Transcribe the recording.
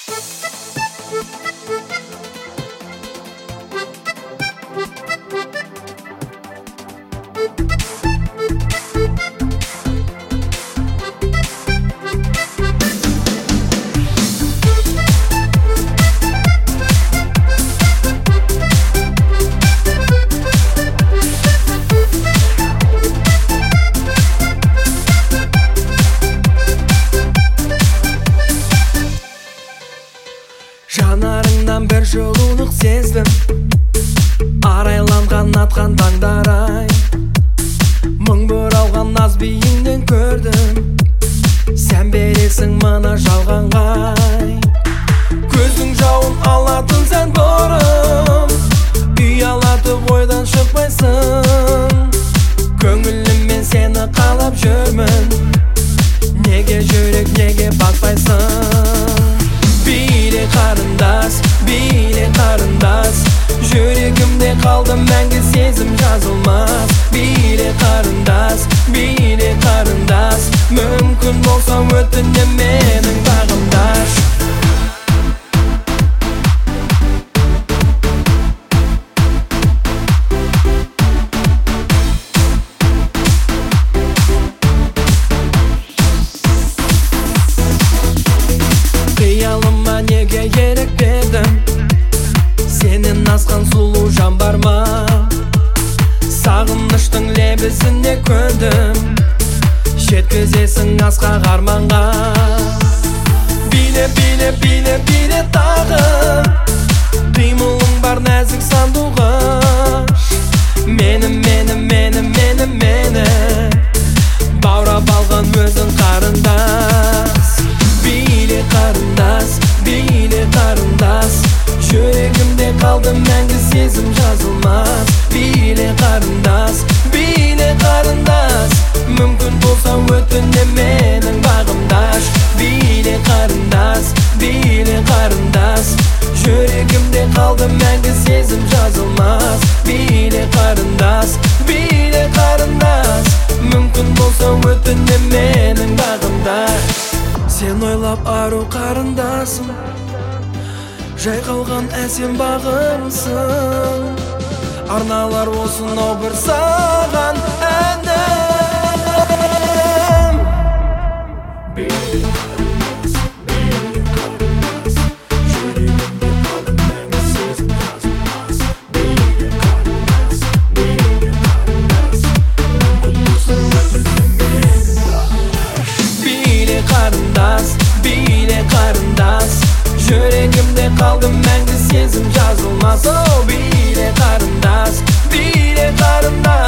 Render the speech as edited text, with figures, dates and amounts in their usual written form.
Жанарыңнан бір жылулық сездім, арайланған атқан таңдар-ай. Мың бұралған наз биіңнен көрдім, сән бересің мына жалғанға. Көздің жауын алатын сән бұрым, ұялатып ойдан шықпайсың. Көңіліммен сені қалап жүрмін, неге жүрек, неге бақпайсың? Биле қарындас, биле қарындас, жүрегімде қалды мәңгі сезім жазылмас. Биле қарындас, биле қарындас, мүмкін болса өтінем менің бағымдаш. Қиялыма неге ерік бердім, сенен асқан сұлу жан бар ма? Сағыныштың лебізіне көндім, жеткізесің асқақ арманға. Биле, биле, биле, биле тағы, қимылың бар нәзік сандуғаш. Мені баурап алған өзің қарындас. Биле қарындас, биле қарындас, жүрегімде қалды мәңгі сезім жазылмас. Биле қарындас, биле қарындас, мүмкін болса өтінем менің бағымдаш. Биле қарындас, биле қарындас, жүрегімде қалды мәңгі сезім жазылмас. Биле қарындас, биле қарындас, мүмкін болса өтінем менің бағымдаш. Сен ойлап ару қарындасым, жайқалған әсем бағымсың. Арналар болсын ау бір саған әнім. Биле қарындас, биле қарындас, жүрегімде қалды мәңгі сезім жазылмас. О, биле қарындас, биле қарындас.